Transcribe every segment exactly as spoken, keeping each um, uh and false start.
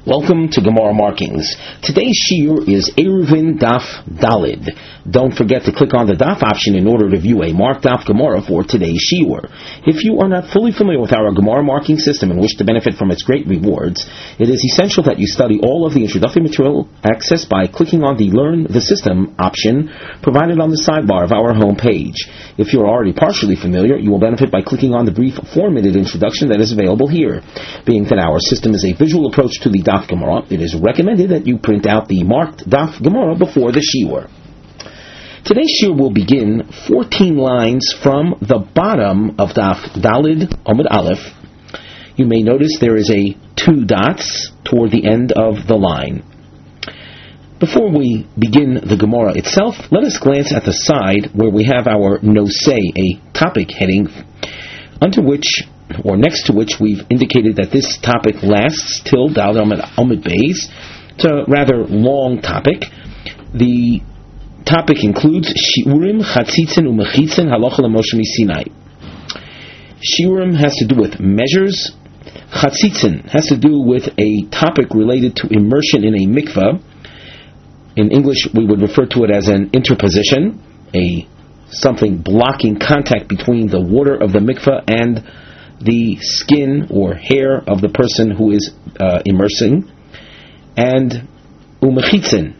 Welcome to Gemara Markings. Today's shiur is Eruvin Daf Dalid. Don't forget to click on the Daf option in order to view a marked Daf Gemara for today's shiur. If you are not fully familiar with our Gemara marking system and wish to benefit from its great rewards, it is essential that you study all of the introductory material accessed by clicking on the Learn the System option provided on the sidebar of our home page. If you are already partially familiar, you will benefit by clicking on the brief four-minute introduction that is available here. Being that our system is a visual approach to the Daf Gemara, it is recommended that you print out the marked Daf Gemara before the shiur. Today's shiur will begin fourteen lines from the bottom of Daf Dalid Amud Aleph. You may notice there is a two dots toward the end of the line. Before we begin the Gemara itself, let us glance at the side where we have our Nosei, a topic heading, under which or next to which we've indicated that this topic lasts till Daled Amud Beis. It's a rather long topic. The topic includes Shiurim, Chatzitzin, Umechitzin, Halacha L'Moshe Misinai. Shiurim has to do with measures. Chatzitzin has to do with a topic related to immersion in a mikveh. In English, we would refer to it as an interposition, a something blocking contact between the water of the mikveh and the skin or hair of the person who is uh, immersing. And umechitzin.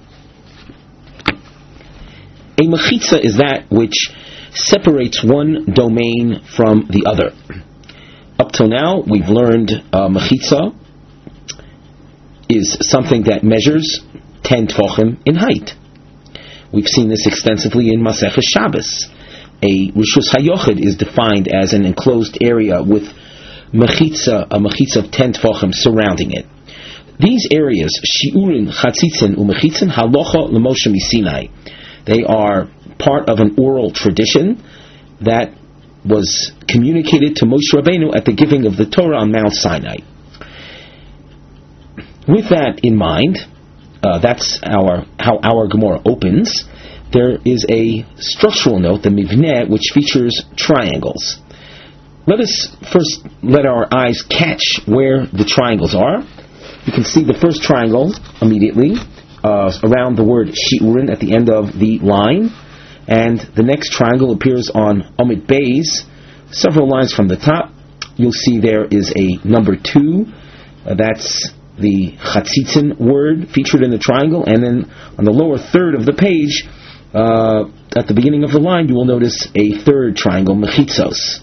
A mechitza is that which separates one domain from the other. Up till now, we've learned uh, mechitza is something that measures ten tefachim in height. We've seen this extensively in Maseches Shabbos. A Rishus HaYochid is defined as an enclosed area with mechitza, a mechitza of ten tefachim surrounding it. These areas, Shiurin, Chatzitzin, Umechitzin, Halacha L'Moshe Misinai, they are part of an oral tradition that was communicated to Moshe Rabbeinu at the giving of the Torah on Mount Sinai. With that in mind, uh, that's our how our Gemara opens. There is a structural note, the mivneh, which features triangles. Let us first let our eyes catch where the triangles are. You can see the first triangle immediately uh, around the word shiurin at the end of the line, and the next triangle appears on Amud Beis, several lines from the top. You'll see there is a number two. Uh, that's the chatzitzin word featured in the triangle, and then on the lower third of the page, Uh, at the beginning of the line, you will notice a third triangle, mechitzos.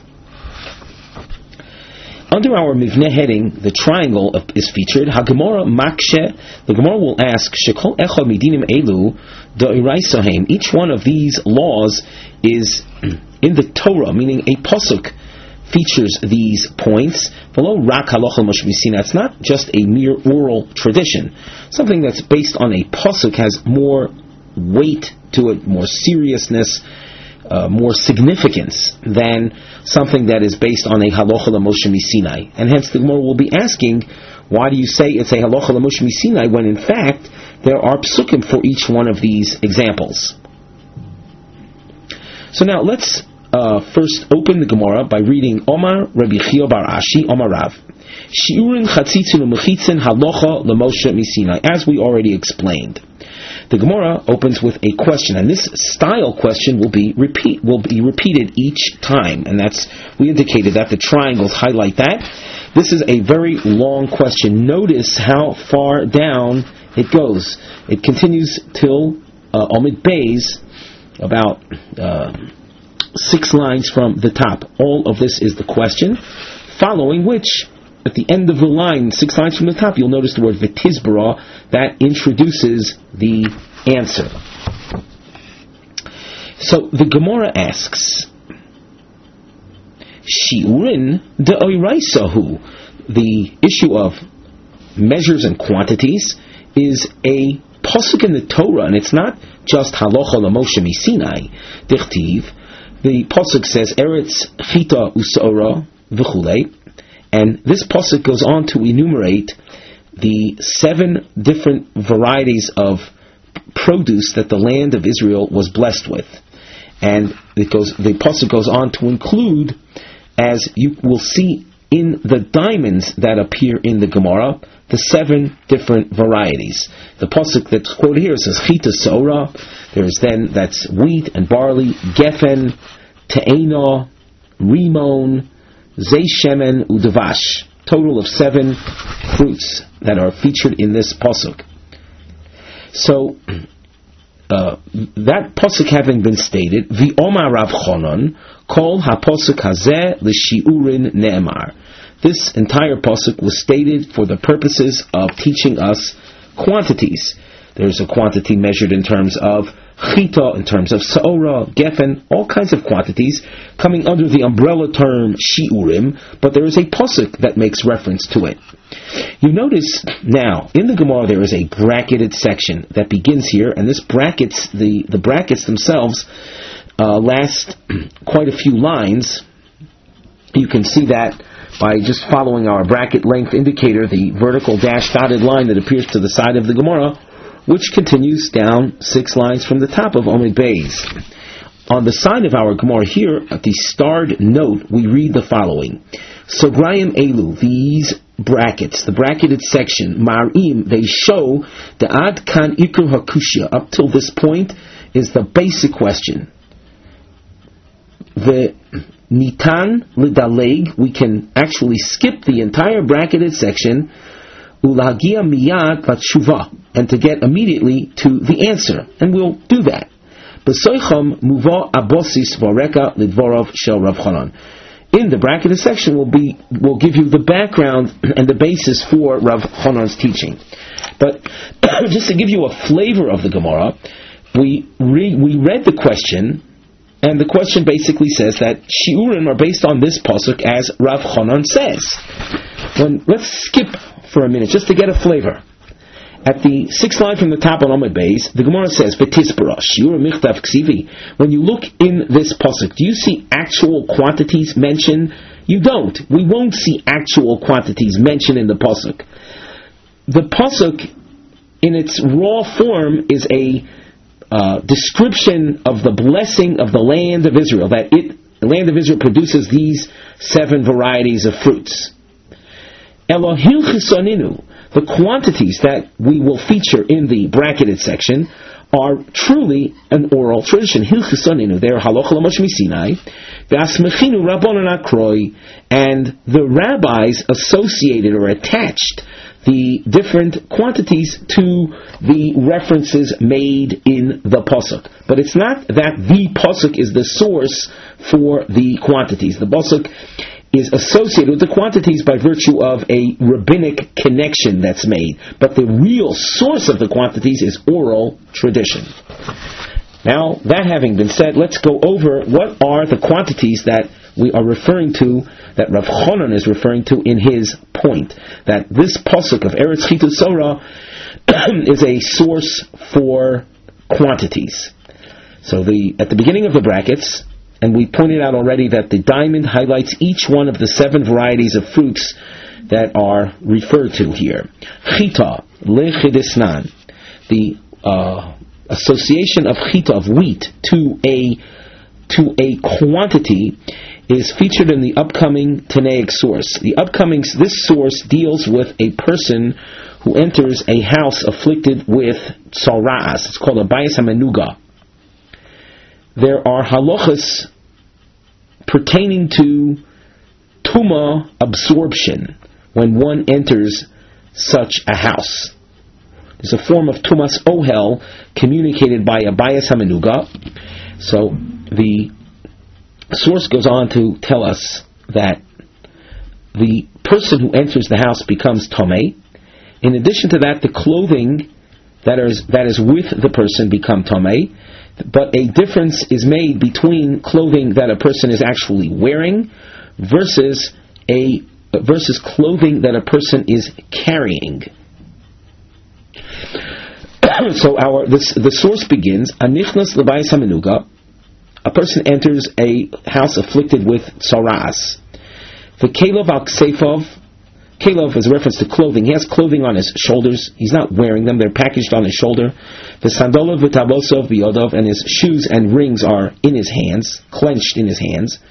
Under our mivneh heading, the triangle is featured. HaGemara makshe. The Gemara will ask, Shekol echad midinim elu da'iraisohem. Each one of these laws is in the Torah, meaning a pasuk features these points. Below rak halacha l'Moshe Misinai. It's not just a mere oral tradition. Something that's based on a pasuk has more weight to it, more seriousness, uh, more significance than something that is based on a halacha l'Moshe Misinai. And hence the Gemara will be asking, why do you say it's a halacha l'Moshe Misinai when in fact there are psukim for each one of these examples? So now let's uh, first open the Gemara by reading Omar Rabbi Chia bar Ashi Omar Rav. Shiurin chatzitzin umechitzin halacha l'Moshe Misinai. As we already explained, the Gemara opens with a question, and this style question will be repeat will be repeated each time, and that's we indicated that the triangles highlight that. This is a very long question. Notice how far down it goes. It continues till uh, Amud Beis, about uh, six lines from the top. All of this is the question, following which, at the end of the line, six lines from the top, you'll notice the word V'tizbara that introduces the answer. So the Gemara asks, Shiurin de'oiraisahu. The issue of measures and quantities is a pasuk in the Torah, and it's not just halacha l'Moshe Misinai. Dichtiv. The pasuk says Eretz chita u'sa'ora v'chulei. And this pasuk goes on to enumerate the seven different varieties of produce that the land of Israel was blessed with. And it goes, the pasuk goes on to include, as you will see in the diamonds that appear in the Gemara, the seven different varieties. The pasuk that's quoted here says chita seora. There's then that's wheat and barley, gefen, te'ena, rimon, zei shemen, udavash. Total of seven fruits that are featured in this pasuk. So uh, that pasuk having been stated, v'omar Rav Chonon kol hapasuk hazeh l'shiurin ne'emar. This entire pasuk was stated for the purposes of teaching us quantities. There's a quantity measured in terms of chita, in terms of saora, gefen, all kinds of quantities coming under the umbrella term shiurim, but there is a pasuk that makes reference to it. You notice now, in the Gemara there is a bracketed section that begins here, and this brackets, the, the brackets themselves uh, last quite a few lines. You can see that by just following our bracket length indicator, the vertical dash dotted line that appears to the side of the Gemara, which continues down six lines from the top of Omid Beis. On the side of our Gemara here, at the starred note, we read the following. Sograyim Elu, these brackets, the bracketed section, Mar'im, they show the Ad Kan Ikur Hakushya. Up till this point is the basic question. The Nitan Lidaleg, we can actually skip the entire bracketed section, Ulagia Miyad Vatshuva, and to get immediately to the answer. And we'll do that. B'soicham Muva Abosis Vareka Lidvorov Shel Rav Chonon. In the bracketed section will be will give you the background and the basis for Rav Chonon's teaching. But just to give you a flavor of the Gemara, we re, we read the question, and the question basically says that shiurim are based on this pasuk as Rav Chonon says. When, let's skip for a minute just to get a flavor. At the sixth line from the top on Omid Beis, the Gemara says, "V'tisbara shiur michtav ksivi." When you look in this pasuk, do you see actual quantities mentioned? You don't. We won't see actual quantities mentioned in the pasuk. The pasuk, in its raw form, is a uh, description of the blessing of the land of Israel. That it, the land of Israel, produces these seven varieties of fruits. Elohil chisoninu. The quantities that we will feature in the bracketed section are truly an oral tradition. Hilchusoninu, they are halacha l'moshe misinai, v'asmechinu rabbanon akroi, and the rabbis associated or attached the different quantities to the references made in the pasuk. But it's not that the pasuk is the source for the quantities. The pasuk is associated with the quantities by virtue of a rabbinic connection that's made. But the real source of the quantities is oral tradition. Now, that having been said, let's go over what are the quantities that we are referring to, that Rav Chonon is referring to in his point. That this pasuk of Eretz Chita Seora is a source for quantities. So the at the beginning of the brackets, and we pointed out already that the diamond highlights each one of the seven varieties of fruits that are referred to here. Chita, lechidisnan, the uh, association of chita, of wheat, to a to a quantity is featured in the upcoming Tanaic source. The upcoming this source deals with a person who enters a house afflicted with tzara'as. It's called a bayis hamenuga. There are halachas pertaining to tuma absorption when one enters such a house. There's a form of tumas ohel communicated by a bayis hamenuga. So the source goes on to tell us that the person who enters the house becomes tomei. In addition to that, the clothing that is that is with the person become tomei. But a difference is made between clothing that a person is actually wearing versus a versus clothing that a person is carrying. So our this, the source begins, Anichnas l'bayis hamenuga. A person enters a house afflicted with tzara'as. The kelov al ksefov. Kelov is a reference to clothing. He has clothing on his shoulders. He's not wearing them. They're packaged on his shoulder. The sandolov v'tabosov b'yodov, and his shoes and rings are in his hands, clenched in his hands.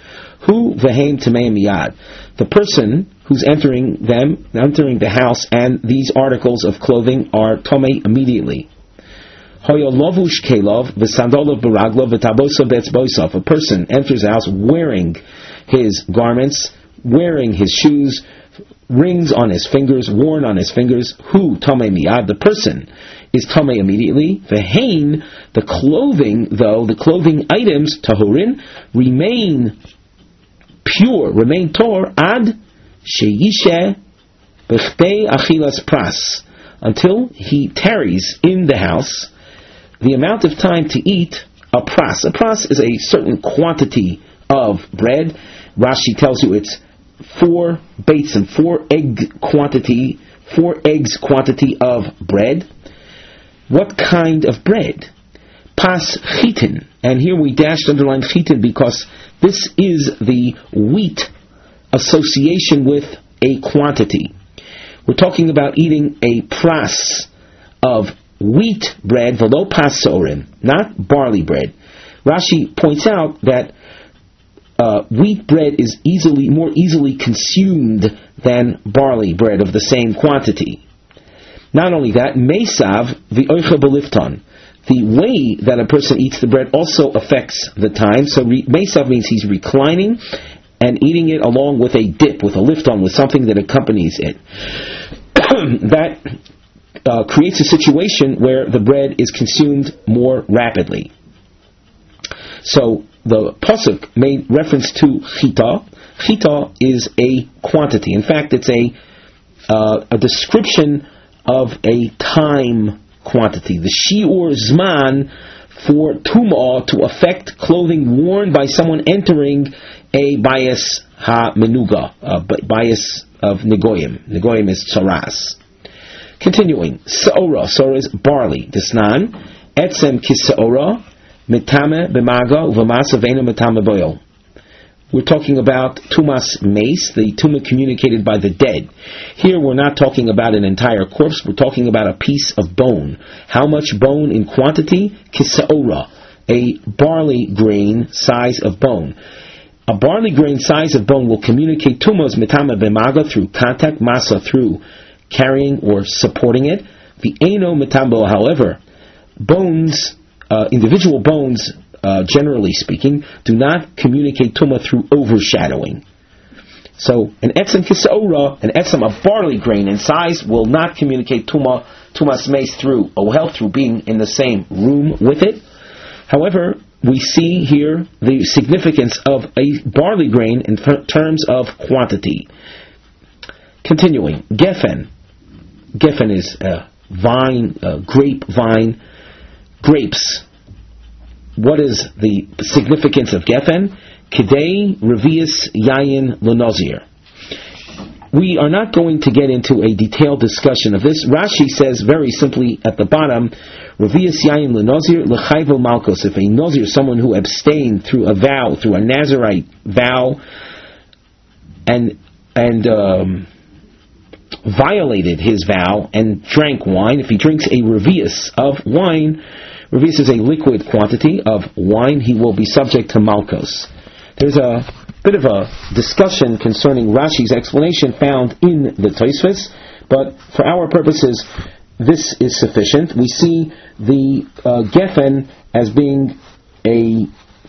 Hu v'heim tamei miyad. The person who's entering them, entering the house, and these articles of clothing are tomei immediately. Hoya lovush kelov v'sandolov baraglov v'taboso betzboisov. A person enters the house wearing his garments, wearing his shoes, rings on his fingers, worn on his fingers. Hu tomei miyad. The person is tomei immediately. V'hein, the clothing, though, the clothing items, tahurin, remain pure, remain tor, ad sheyishe b'chtei achilas pras, until he tarries in the house the amount of time to eat a pras. A pras is a certain quantity of bread. Rashi tells you it's four baits and four egg quantity, four eggs quantity of bread. What kind of bread? Pas chitin. And here we dashed underline chitin because this is the wheat association with a quantity. We're talking about eating a pras of wheat bread, velo pas sorim, not barley bread. Rashi points out that uh, wheat bread is easily more easily consumed than barley bread of the same quantity. Not only that, mesav v'oicha belifton. The way that a person eats the bread also affects the time. So re- mesav means he's reclining and eating it along with a dip, with a lifton, with something that accompanies it. That uh, creates a situation where the bread is consumed more rapidly. So the pasuk made reference to chita. Chita is a quantity. In fact, it's a uh, a description of a time quantity. The shiur zman for tumah to affect clothing worn by someone entering a bias ha menuga, a bias of negoyim. Negoyim is tzoras. Continuing, saora. Saora is barley. Desnan etzem kisaora mitame b'maga uvamasa vena mitame boil. We're talking about tumas mace, the tuma communicated by the dead. Here we're not talking about an entire corpse, we're talking about a piece of bone. How much bone in quantity? Kisaora, a barley grain size of bone. A barley grain size of bone will communicate tumas mitama b'maga through contact, masa through carrying or supporting it. The eno mitambo, however, bones, uh, individual bones, Uh, generally speaking, do not communicate tumah through overshadowing. So, an etzem kisaora, an etzem of barley grain in size, will not communicate tumah, tumas mace through ohel, through being in the same room with it. However, we see here the significance of a barley grain in ter- terms of quantity. Continuing, gefen. Gefen is a vine, a grape vine, grapes. What is the significance of gefen? Kidei revius yayin lenozir. We are not going to get into a detailed discussion of this. Rashi says very simply at the bottom, revius yayin lenozir lechayvo malkos. If a nozir, someone who abstained through a vow, through a Nazirite vow, and and um, violated his vow and drank wine, if he drinks a revius of wine, revius is a liquid quantity of wine, he will be subject to malkos. There's a bit of a discussion concerning Rashi's explanation found in the Tosfos, but for our purposes, this is sufficient. We see the uh, gefen as being a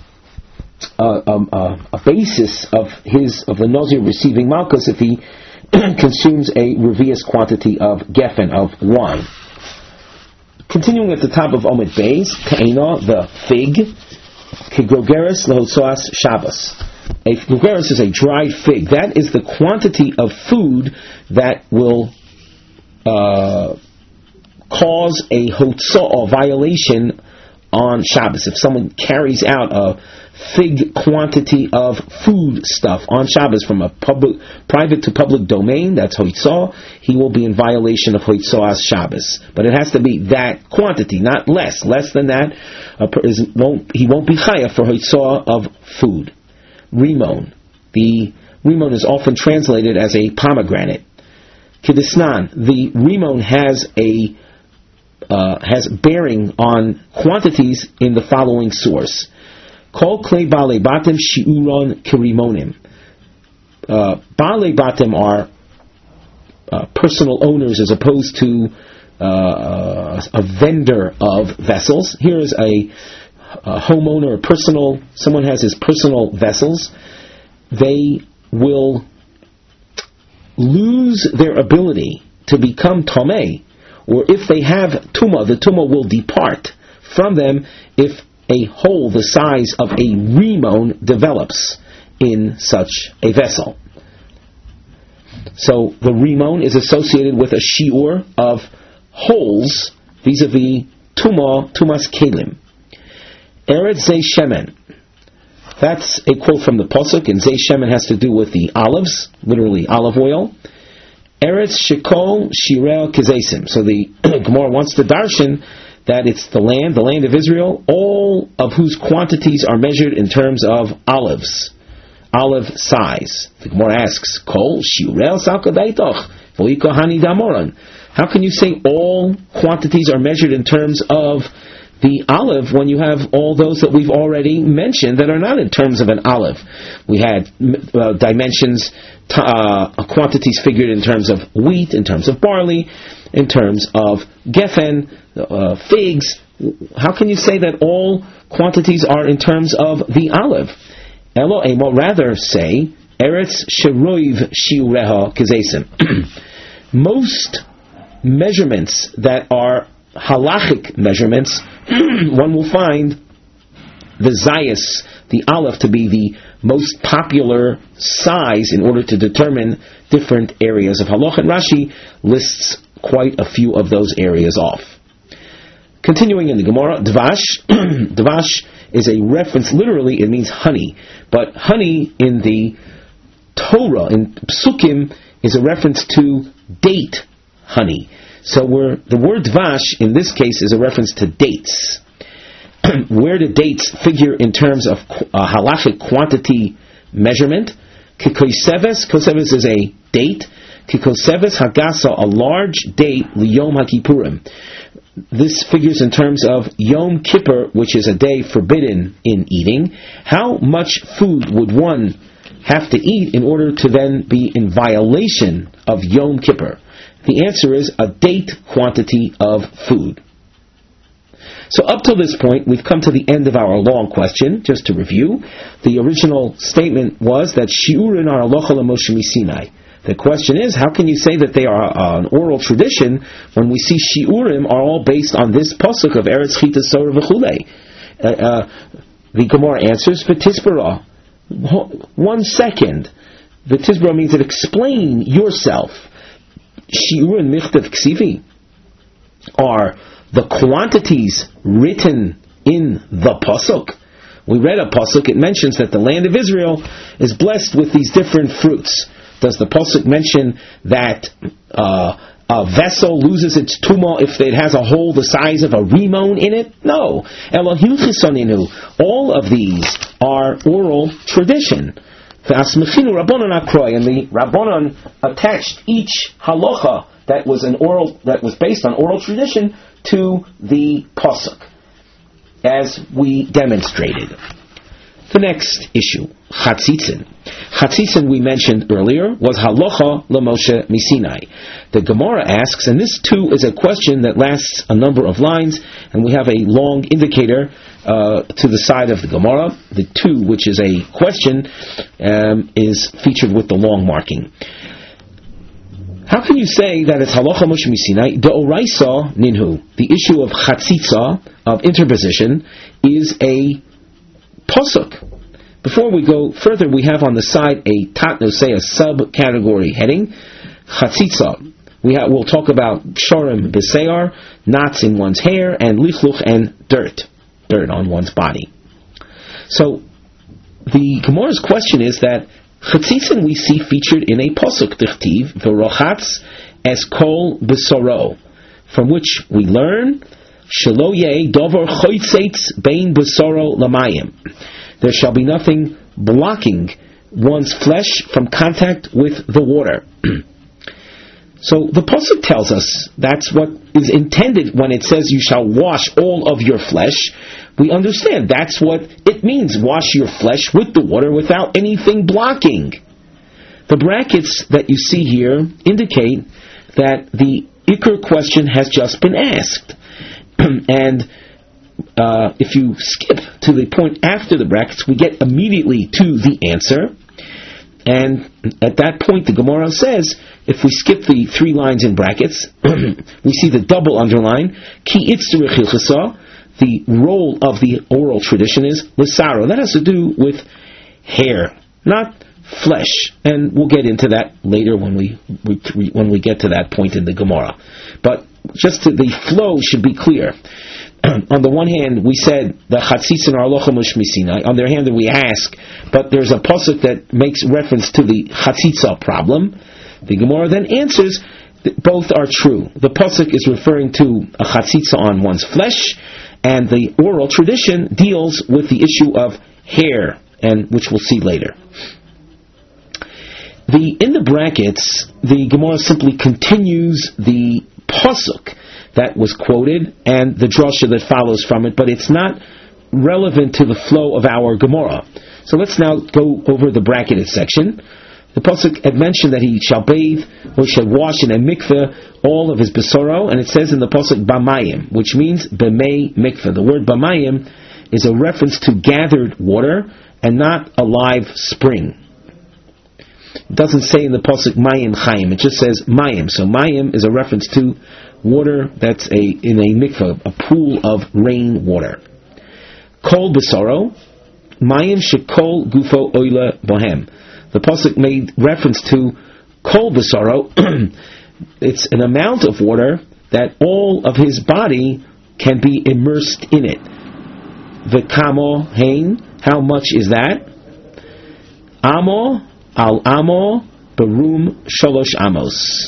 uh, um, uh, a basis of his of the nozir receiving malkos if he consumes a revius quantity of gefen, of wine. Continuing at the top of Omid Beis, Ta'ena, the fig, Kigrogeris lehotzoas Shabbos. A grogeris is a dried fig. That is the quantity of food that will uh, cause a hotzoah violation on Shabbos. If someone carries out a fig quantity of food stuff on Shabbos from a public, private to public domain, that's hoitzah, he will be in violation of hoitzoah's Shabbos. But it has to be that quantity, not less. Less than that, uh, is, won't, he won't be chayav for hoitzoah of food. Rimon. The rimon is often translated as a pomegranate. Kedisnan. The rimon has a uh, has bearing on quantities in the following source. Kol klei balei batim shiuron kirimonim. Uh, balei batim are uh, personal owners as opposed to uh, a vendor of vessels. Here is a, a homeowner, a personal, someone has his personal vessels. They will lose their ability to become tomei, or if they have tumah, the tumah will depart from them if a hole the size of a rimon develops in such a vessel. So the rimon is associated with a shiur of holes vis-a-vis tumah, tumas kelim. Eretz Zeh Shemen. That's a quote from the Pasuk, and Zeh Shemen has to do with the olives, literally olive oil. Eretz Shekol Shirel Kizesim. So the Gemara wants to darshan that it's the land, the land of Israel, all of whose quantities are measured in terms of olives, olive size. The Gemara asks, Kol Shirel Salkadaitoch Voiko Hani Damoran. How can you say all quantities are measured in terms of the olive when you have all those that we've already mentioned that are not in terms of an olive? We had uh, dimensions, t- uh, quantities figured in terms of wheat, in terms of barley, in terms of geffen, uh, figs. How can you say that all quantities are in terms of the olive? Elo emo, rather say, Eretz sheroiv shiureha kizesim. Most measurements that are halachic measurements, one will find the zayas, the olive, to be the most popular size in order to determine different areas of halach, and Rashi lists quite a few of those areas off. Continuing in the Gemara, dvash, dvash is a reference, literally it means honey, but honey in the Torah, in Psukim, is a reference to date honey. So we're, the word dvash in this case is a reference to dates. Where do dates figure in terms of uh, halachic quantity measurement? Kikoseves, koseves is a date. Kikoseves hagasa, a large date, liyom hakipurim. This figures in terms of Yom Kippur, which is a day forbidden in eating. How much food would one have to eat in order to then be in violation of Yom Kippur? The answer is a date quantity of food. So up till this point, we've come to the end of our long question. Just to review, the original statement was that Shiurin are alocha l'Moshe Sinai. The question is, how can you say that they are uh, an oral tradition when we see Shiurim are all based on this pasuk of Eretz Chita Sorah v'chulei? Uh, uh, the Gemara answers, V'tisbara. One second. V'tisbara means that explain yourself. Shiur and Michtav Ksivi are the quantities written in the pasuk. We read a pasuk, it mentions that the land of Israel is blessed with these different fruits. Does the pasuk mention that uh, a vessel loses its tumah if it has a hole the size of a rimon in it? No. Elohim chisoninu. All of these are oral tradition. And the Rabbanon attached each halacha that was an oral, that was based on oral tradition to the pasuk, as we demonstrated. The next issue, Chatzitzin. Chatzitzin, we mentioned earlier, was halacha l'Moshe Misinai. The Gemara asks, and this too is a question that lasts a number of lines, and we have a long indicator uh, to the side of the Gemara. The two, which is a question, um, is featured with the long marking. How can you say that it's halacha Moshe Misinai? De'oraisa ninhu. The issue of chatzitza, of interposition, is a pasuk. Before we go further, we have on the side a tatnosei, a subcategory heading, chatzitza. We ha- we'll talk about shorim b'seyar, knots in one's hair, and lichluch, and dirt, dirt on one's body. So, the Gemara's question is that chatzitzin we see featured in a pasuk, tichtiv, v'rochatz es kol b'soro, from which we learn, shelo yeh dover choytzeitz bein b'soro lamayim. There shall be nothing blocking one's flesh from contact with the water. So the pasuk tells us that's what is intended when it says you shall wash all of your flesh. we understand that's what it means. Wash your flesh with the water without anything blocking. The brackets that you see here indicate that the Iker question has just been asked. And uh, if you skip to the point after the brackets, we get immediately to the answer. And at that point, the Gemara says, if we skip the three lines in brackets, we see the double underline, Ki itzur chilchasa, the role of the oral tradition is Lisaro. That has to do with hair, not flesh. And we'll get into that later when we, we when we get to that point in the Gemara. But just to, the flow should be clear. On the one hand, we said the chatzitza and halacha mushmisinai. On the other hand, we ask, but there's a pasuk that makes reference to the chatzitza problem. The Gemara then answers that both are true. The pasuk is referring to a chatzitza on one's flesh, and the oral tradition deals with the issue of hair, and which we'll see later. The in the brackets, the Gemara simply continues the pasuk that was quoted and the drasha that follows from it, but it's not relevant to the flow of our Gemara. So let's now go over the bracketed section. The pasuk had mentioned that he shall bathe, or shall wash in a mikveh all of his besoro, and it says in the pasuk bamayim, which means b'mei mikveh. The word bamayim is a reference to gathered water and not a live spring. It doesn't say in the pasuk mayim chayim, it just says mayim. So mayim is a reference to water that's a in a mikveh, a pool of rain water. Kol besoro, mayim shekol gufo oila bohem. The pasuk made reference to kol besoro. It's an amount of water that all of his body can be immersed in it. V'kamo hein, how much is that? Amo al amo berum shalosh amos.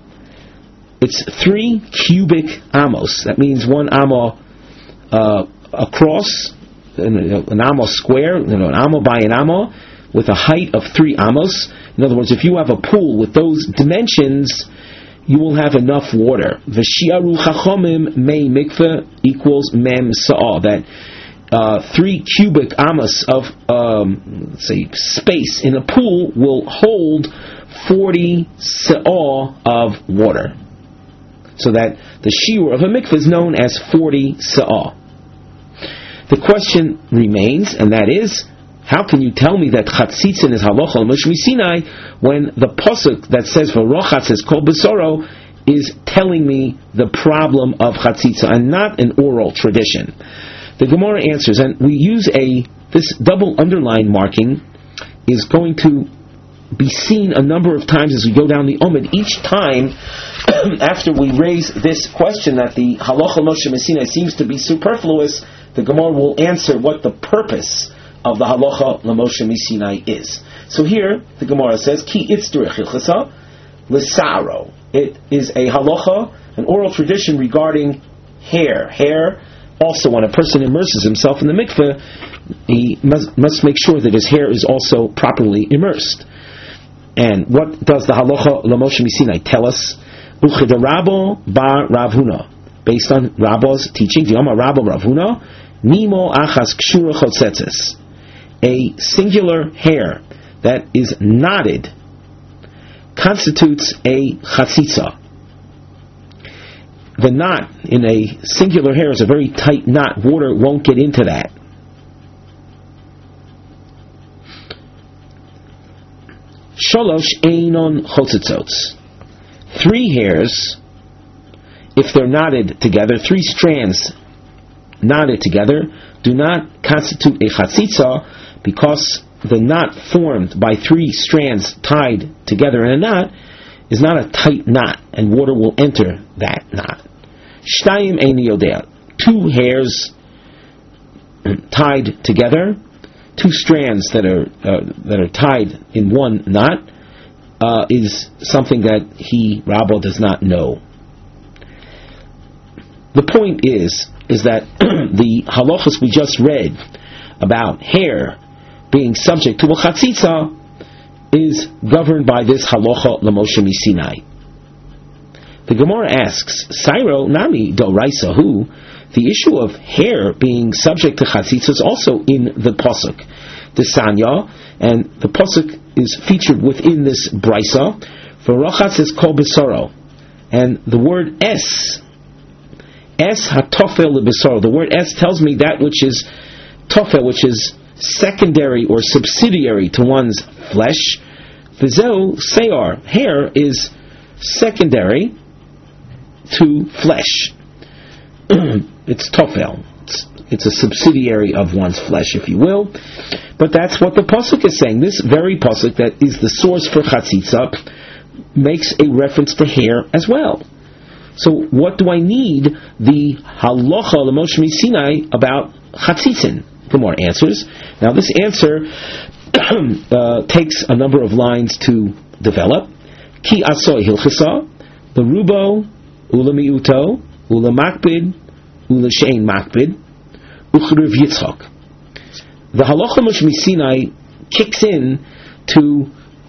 It's three cubic amos. That means one amo uh, across, an amo square, you know, an amo by an amo, with a height of three amos. In other words, if you have a pool with those dimensions, you will have enough water. V'shiaru chachomim mei mikveh equals mem sa'ah. That uh, three cubic amos of, um, let's say, space in a pool will hold forty sa'ah of water. So that the shiur of a mikveh is known as forty sa'ah. The question remains, and that is, how can you tell me that chatzitzin is halacha l'mushmisinai when the pasuk that says v'rochatz is kol besoro is telling me the problem of chatzitza and not an oral tradition? The Gemara answers, and we use a this double underline marking is going to be seen a number of times as we go down the Omid. Each time after we raise this question that the halacha l'mushmisinai seems to be superfluous, the Gemara will answer what the purpose of the halacha l'mushmisinai is. So here the Gemara says ki itzdur chilchasa l'saro. It is a halacha, an oral tradition regarding hair. Hair. Also, when a person immerses himself in the mikveh, he must, must make sure that his hair is also properly immersed. And what does the halacha l'mushmisinai tell us? Uchedarabo bar Rav Huna, based on Rabba's teaching. The Yom Rabba Rav Huna, nimo achas kshura chotzetzes, a singular hair that is knotted constitutes a chatzitza. The knot in a singular hair is a very tight knot. Water won't get into that. Sholosh einon chotzitzos. Three hairs, if they're knotted together, three strands knotted together, do not constitute a chatzitza, because the knot formed by three strands tied together in a knot is not a tight knot, and water will enter that knot. Shtayim eini yodea. Two hairs tied together, two strands that are uh, that are tied in one knot, uh, is something that he, Rabba, does not know. The point is, is that the halachas we just read about hair being subject to a chatzitza is governed by this halacha l'mushmisinai. The Gemara asks, Sairo nami doraisa hu, the issue of hair being subject to chatzitza is also in the pasuk, the Sanya, and the pasuk is featured within this brisa. V'rochatz is kol besaro, and the word es, es hatofel lebesaro. The word es tells me that which is tofel, which is secondary or subsidiary to one's flesh. V'zeu seyar, hair is secondary to flesh. It's tofel. It's, it's a subsidiary of one's flesh, if you will. But that's what the pasuk is saying. This very pasuk that is the source for chatzitza makes a reference to hair as well. So what do I need the halacha l'Moshe Sinai about chatzitzin? Gemara answers. Now this answer uh, takes a number of lines to develop. Ki asoy hilchisa, the rubo, ula miuto, ula makbid, ula she'ein makbid, uchriv yitzchak. The halacha Moshe Sinai kicks in to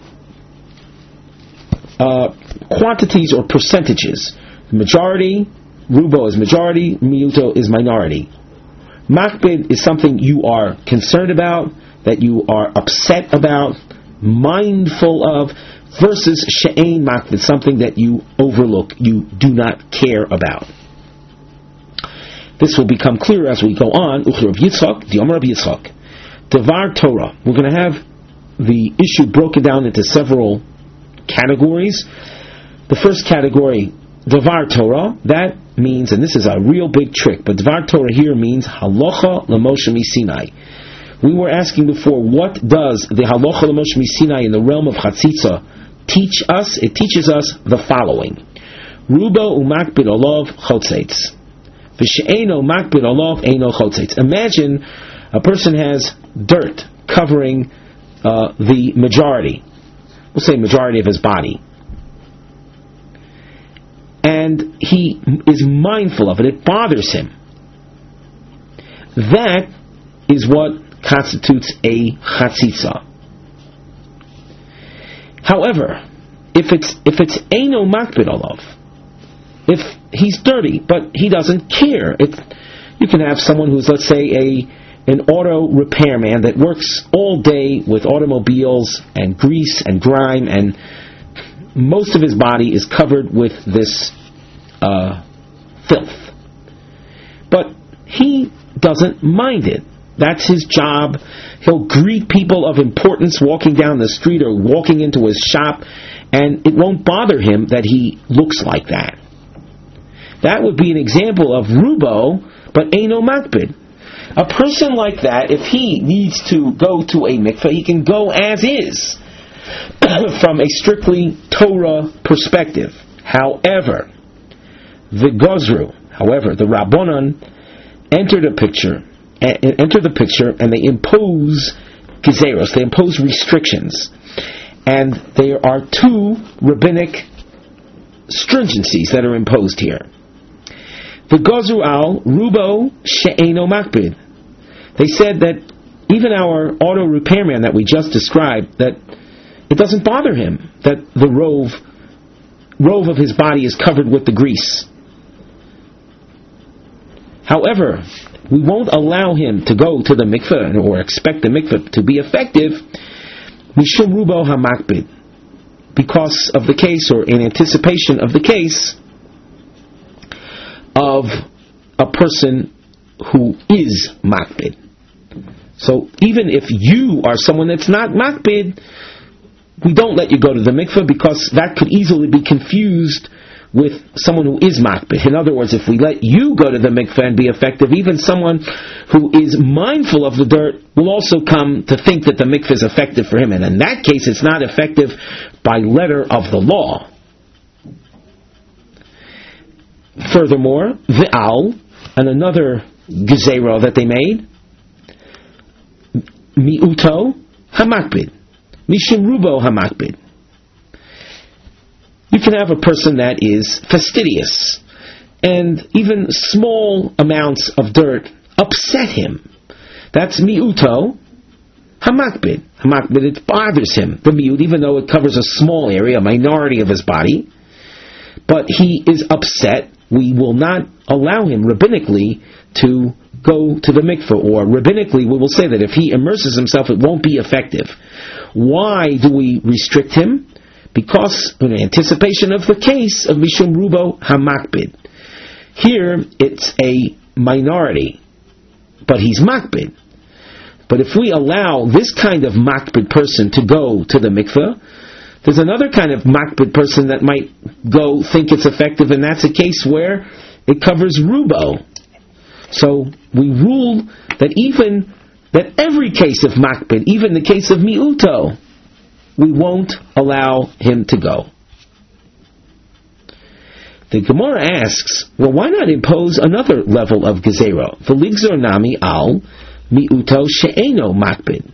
uh, quantities or percentages. Majority, rubo is majority, miuto is minority. Makbid is something you are concerned about, that you are upset about, mindful of, versus she'ein makbid, something that you overlook, you do not care about. This will become clearer as we go on. Uchrav Yitzchak, Diomar Rabbi Yitzchak, Devar Torah. We're going to have the issue broken down into several categories. The first category, Devar Torah, that means, and this is a real big trick, but Devar Torah here means Halacha l'Moshe Sinai. We were asking before, what does the Halacha l'Moshe Sinai in the realm of Chatzitza teach us? It teaches us the following. Rubo umakbid olav chotzetz. V'she'eno makbid olav eino chotzetz. Imagine a person has dirt covering uh, the majority, we'll say majority of his body, and he is mindful of it, it bothers him. That is what constitutes a chatzitza. However, if it's if it's eino makbid olav, if he's dirty but he doesn't care, it, you can have someone who's, let's say, a an auto repairman that works all day with automobiles and grease and grime, and most of his body is covered with this uh, filth. But he doesn't mind it. That's his job. He'll greet people of importance walking down the street or walking into his shop, and it won't bother him that he looks like that. That would be an example of rubo, but eino makbid. A person like that, if he needs to go to a mikveh, he can go as is, from a strictly Torah perspective. However, the Gozru, however, the Rabbanon entered a picture, enter the picture, and they impose gezeros, they impose restrictions, and there are two rabbinic stringencies that are imposed here. The Gozru al rubo she'eino makbid. They said that even our auto repairman that we just described, that it doesn't bother him that the rove rove of his body is covered with the grease. However, we won't allow him to go to the mikveh or expect the mikveh to be effective, mishum rubo hamakbid, because of the case, or in anticipation of the case, of a person who is makbid. So even if you are someone that's not makbid, we don't let you go to the mikveh, because that could easily be confused with someone who is makbid. In other words, if we let you go to the mikveh and be effective, even someone who is mindful of the dirt will also come to think that the mikveh is effective for him, and in that case it's not effective by letter of the law. Furthermore, V'al, and another gezerah that they made, Mi'uto hamakbid, Mishum rubo hamakbid. You can have a person that is fastidious, and even small amounts of dirt upset him. That's mi'uto hamakbid. Hamakbid, it bothers him, the mi'ut, even though it covers a small area, a minority of his body, but he is upset we will not allow him rabbinically to go to the mikveh, or rabbinically we will say that if he immerses himself, it won't be effective. Why do we restrict him? Because in anticipation of the case of Mishum Rubo HaMakbid. Here, it's a minority, but he's Makbid. But if we allow this kind of Makbid person to go to the mikveh, there's another kind of Makbid person that might go think it's effective, and that's a case where it covers Rubo. So we rule that even, that every case of Makbid, even the case of Mi'uto, we won't allow him to go. The Gemara asks, well, why not impose another level of Gezerah? V'ligzor nami al mi'uto she'eno makbid.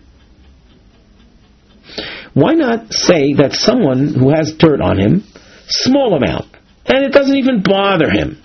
Why not say that someone who has dirt on him, small amount, and it doesn't even bother him.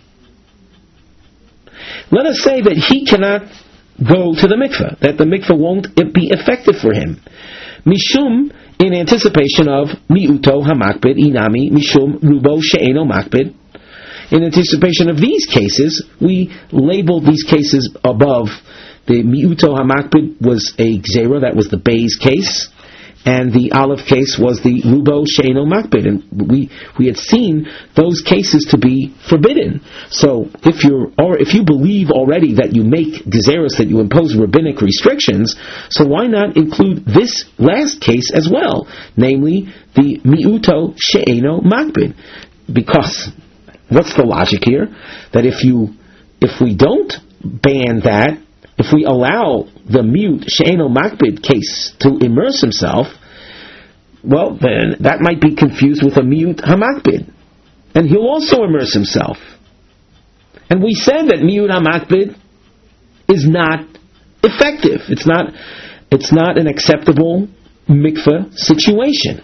Let us say that he cannot go to the mikveh, that the mikveh won't be effective for him. Mishum, in anticipation of mi'uto hamakbid, inami, mishum, rubo, she'eno makbid. In anticipation of these cases, we labeled these cases above. The mi'uto hamakbid was a gzera, that was the Bay's case, and the Aleph case was the rubo she'eno makbid, and we we had seen those cases to be forbidden. So if you're or if you believe already that you make gezeros, that you impose rabbinic restrictions, so why not include this last case as well, namely the mi'uto she'eno makbid? Because what's the logic here? That if you if we don't ban that, if we allow the mute she'eno makbid case to immerse himself, well, then that might be confused with a mute hamakbid, and he'll also immerse himself. And we said that mute hamakbid is not effective. It's not. It's not an acceptable mikveh situation.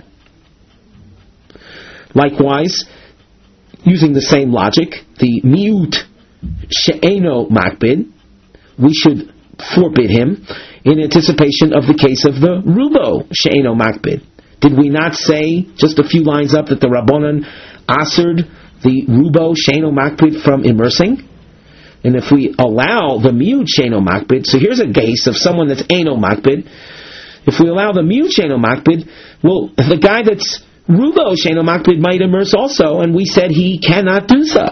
Likewise, using the same logic, the mute she'eno makbid, we should forbid him in anticipation of the case of the rubo she'eno makbid. Did we not say just a few lines up that the Rabbanan assered the rubo she'eno makbid from immersing? And if we allow the mute she'eno makbid, so here's a case of someone that's eno makbid. If we allow the mute she'eno makbid, well, the guy that's rubo she'eno makbid might immerse also, and we said he cannot do so.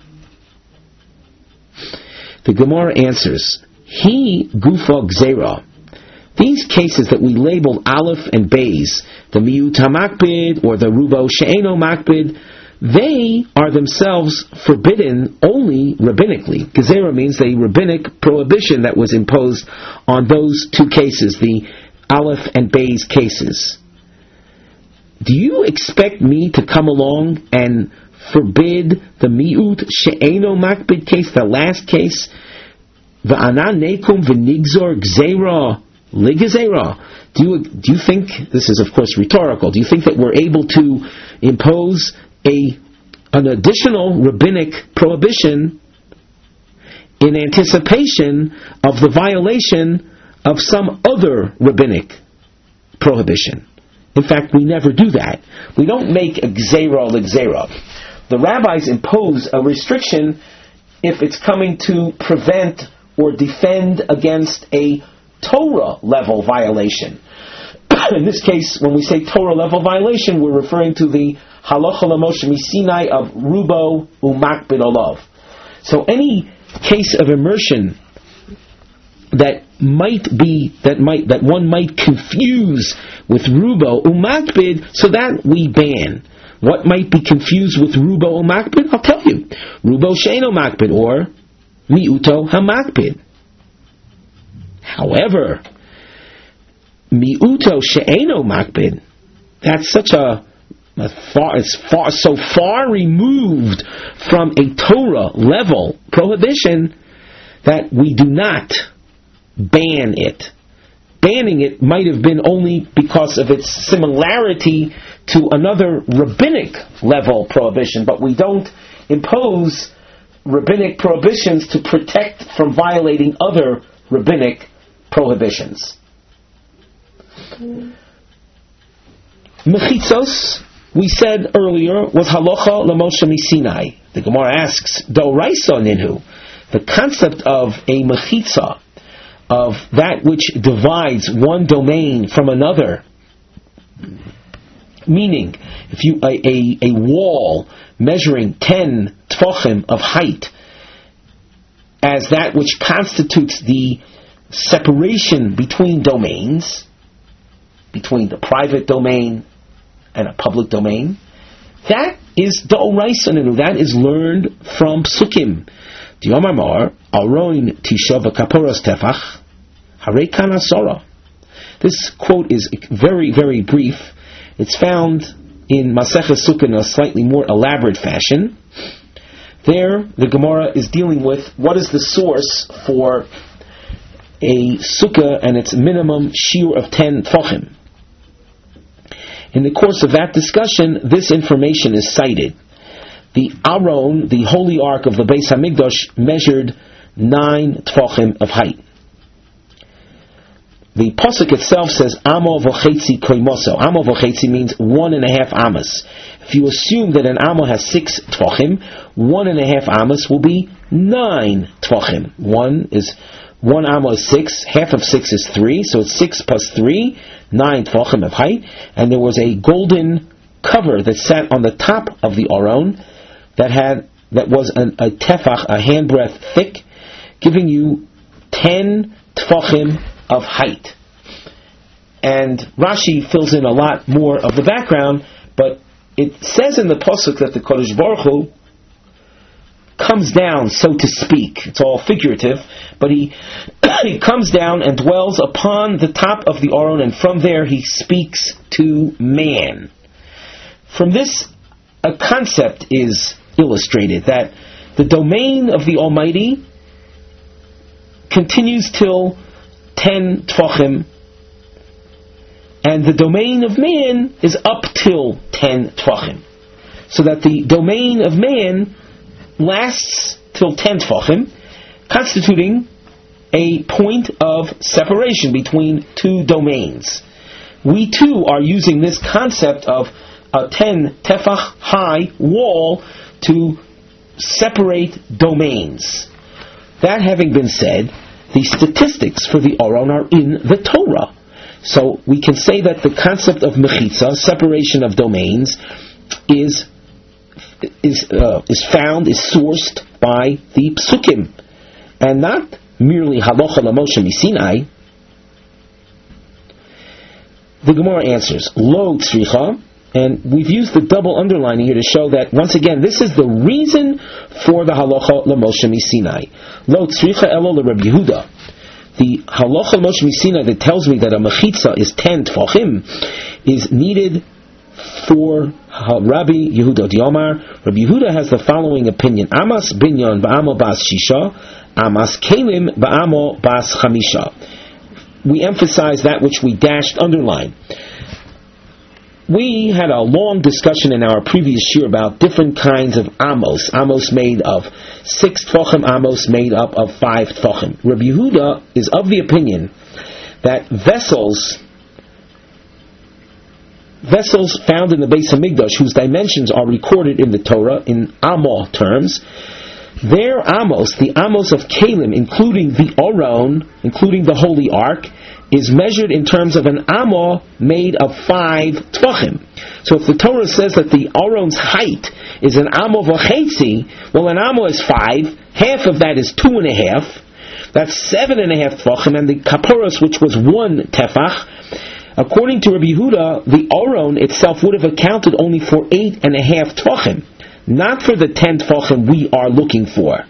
The Gemara answers, He gufo gzera. These cases that we labeled Aleph and Beis, the miut hamakbid or the rubo she'eno makbid, they are themselves forbidden only rabbinically. Gezerah means the rabbinic prohibition that was imposed on those two cases, the Aleph and Beis cases. Do you expect me to come along and forbid the mi'ut she'eno makbid case, the last case, v'anan nekum v'nigzor gzera ligzera? Do you do you think, this is of course rhetorical, do you think that we're able to impose a an additional rabbinic prohibition in anticipation of the violation of some other rabbinic prohibition? In fact, we never do that. We don't make a gzera ligzera. The rabbis impose a restriction if it's coming to prevent or defend against a Torah level violation. In this case, when we say Torah level violation, we're referring to the halacha l'Moshe misinai of rubo umakbid olav. So any case of immersion that might be that might that one might confuse with rubo umakbid, so that we ban. What might be confused with rubo umakbid? I'll tell you, rubo she'eno makbid or mi'uto hamakbid. However, mi'uto she'eno makbid, that's such a, a far it's far so far removed from a Torah level prohibition that we do not ban it. Banning it might have been only because of its similarity to another rabbinic level prohibition, but we don't impose rabbinic prohibitions to protect from violating other rabbinic prohibitions. Mechitzos we said earlier, was halacha l'Moshe miSinai. The Gemara asks, D'oraisa ninhu, the concept of a mechitza, of that which divides one domain from another, meaning, if you a, a, a wall measuring ten tfachim of height, as that which constitutes the separation between domains, between the private domain and a public domain, that is d'oraisa ninhu, that is learned from psukim. D'yomar mar, aron tisha v'kaporos tefach, harei kan asora. This quote is very, very brief. It's found in Maseches Sukkah in a slightly more elaborate fashion. There, the Gemara is dealing with what is the source for a sukkah and its minimum shiur of ten tfachim. In the course of that discussion, this information is cited. The Aron, the holy ark of the Beis Hamikdash, measured nine tfachim of height. The pasuk itself says amo v'chetzi koimoso. Amo v'chetzi means one and a half amas. If you assume that an amo has six tfachim, one and a half amas will be nine tfachim. One is one amo is six, half of six is three, so it's six plus three, nine tfachim of height. And there was a golden cover that sat on the top of the aron that had that was an, a tefach, a handbreadth thick, giving you ten tfachim of height. And Rashi fills in a lot more of the background, but it says in the pasuk that the Kodesh Baruch Hu comes down, so to speak. It's all figurative, but he, he comes down and dwells upon the top of the aron, and from there he speaks to man. From this, a concept is illustrated, that the domain of the Almighty continues till ten tfachim, and the domain of man is up till ten tfachim. So that the domain of man lasts till ten tfachim, constituting a point of separation between two domains. We too are using this concept of a ten tefach high wall to separate domains. That having been said, the statistics for the aron are in the Torah. So we can say that the concept of mechitza, separation of domains, is is uh, is found, is sourced by the psukim, and not merely halacha l'Moshe miSinai. The Gemara answers, lo tzricha, and we've used the double underlining here to show that, once again, this is the reason for the halacha l'Moshe miSinai. Lo tzricha elo l'Rabbi Yehuda. The halacha l'Moshe miSinai that tells me that a mechitza is ten tfachim is needed for Rabbi Yehuda. D'Yomar, Rabbi Yehuda has the following opinion: Amas binyan ba'amo bas shisha, amas kelim ba'amo bas chamisha. We emphasize that which we dashed underline. We had a long discussion in our previous year about different kinds of amos. Amos made of six tfachim, amos made up of five tfachim. Rabbi Yehuda is of the opinion that vessels vessels found in the Beis Hamikdash, whose dimensions are recorded in the Torah in amo terms, their amos, the amos of Kalim, including the Aron, including the Holy Ark, is measured in terms of an amo made of five tvachim. So if the Torah says that the Aron's height is an amo v'chetzi, well, an amo is five, half of that is two and a half, that's seven and a half tvachim, and the kaporos, which was one tefach, according to Rabbi Yehuda, the Aron itself would have accounted only for eight and a half tvachim, not for the ten tvachim we are looking for.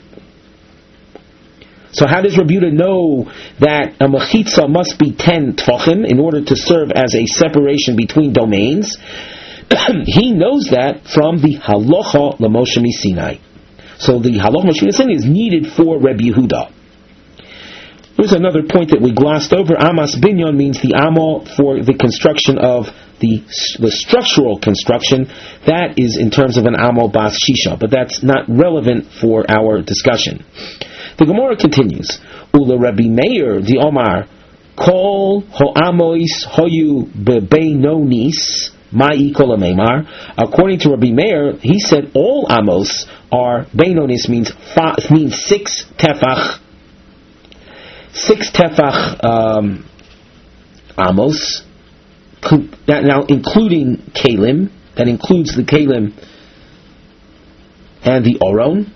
So how does Rabbi Yehuda know that a mechitza must be ten tvachim in order to serve as a separation between domains? He knows that from the halacha l'Moshe miSinai. So the halacha l'Moshe miSinai is needed for Rabbi Yehuda. There's another point that we glossed over. Amas binyan means the amo for the construction of the the structural construction. That is in terms of an amo bas shisha, but that's not relevant for our discussion. The Gemara continues, Ula Rabbi Meir, the Omar, Kol ho'amois hoyu bebeinonis Ma'i kol meimar. According to Rabbi Meir, he said all amos are beinonis, means five, means six tefach, six tefach um, amos. Now, including kalim, that includes the kalim and the oron.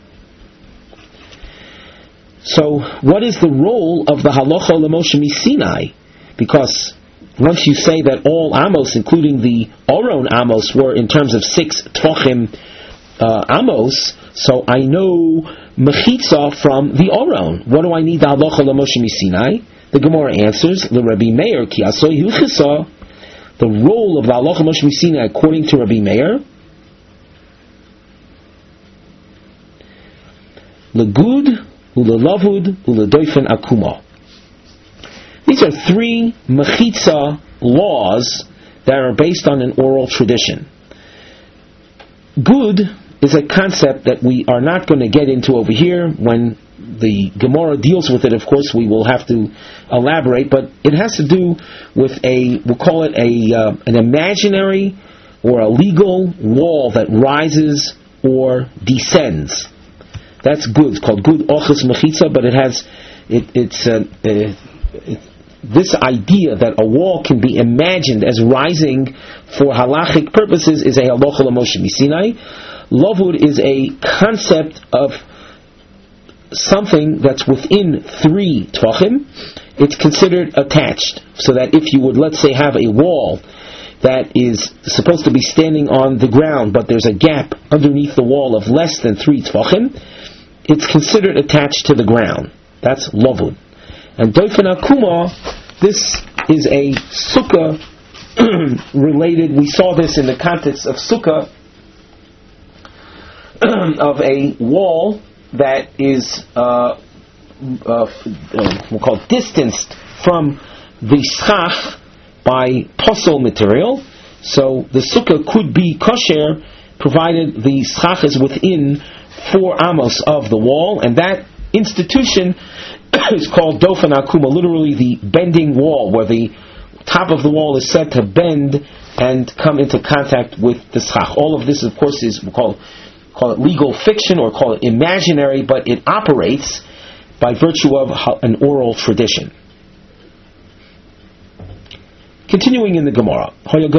So, what is the role of the halacha l'Moshe Sinai? Because once you say that all amos, including the oron amos, were in terms of six tvachim uh, amos, so I know mechitza from the oron. What do I need the halacha l'Moshe Sinai? The Gemara answers, l'Rabbi Meir ki asoy hilchisa. The role of the halacha Moshe Sinai, according to Rabbi Meir, legud ulelavud uledoifen akuma. These are three mechitza laws that are based on an oral tradition. Good is a concept that we are not going to get into over here. When the Gemara deals with it, of course, we will have to elaborate, but it has to do with a, we'll call it a uh, an imaginary or a legal wall that rises or descends. That's good. It's called good ochus mechitza, but it has it, it's uh, uh, it, this idea that a wall can be imagined as rising for halachic purposes is a halacha l'Moshe Sinai. Lavud is a concept of something that's within three tvachim. It's considered attached, so that if you would, let's say, have a wall that is supposed to be standing on the ground, but there's a gap underneath the wall of less than three tvachim, it's considered attached to the ground. That's lavud. And doifen akuma, this is a sukkah related. We saw this in the context of sukkah, of a wall that is uh, uh, we'll call it distanced from the schach by posel material. So the sukkah could be kosher provided the schach is within four amos of the wall, and that institution is called dofen akuma, literally the bending wall, where the top of the wall is said to bend and come into contact with the schach. All of this, of course, is we'll call call it legal fiction or call it imaginary, but it operates by virtue of an oral tradition. Continuing in the Gemara,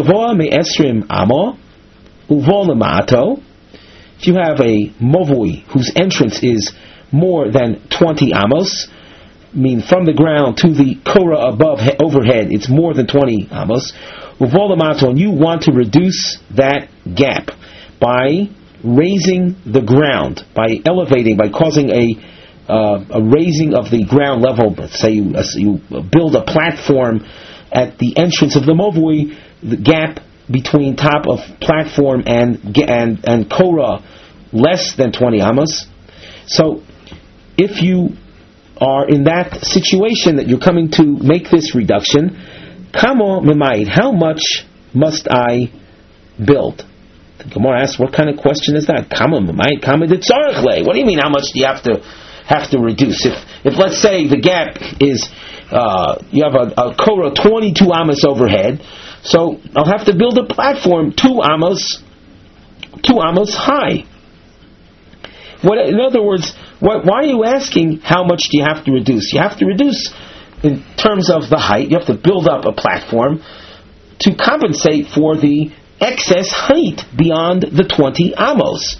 if you have a movui whose entrance is more than twenty amos, mean from the ground to the korah above he, overhead, it's more than twenty amos, and you want to reduce that gap by raising the ground, by elevating, by causing a uh, a raising of the ground level. Say you, uh, you build a platform at the entrance of the movui, the gap between top of platform and and and korah less than twenty amos. So if you are in that situation that you're coming to make this reduction, kamo memayid, how much must I build? The Gemara asks, what kind of question is that? Kamo memayid, kamo detzarech le. What do you mean? How much do you have to have to reduce? If if let's say the gap is uh, you have a, a korah twenty-two amos overhead, so I'll have to build a platform two amos, two amos high. What, in other words, what, why are you asking how much do you have to reduce? You have to reduce in terms of the height. You have to build up a platform to compensate for the excess height beyond the twenty amos.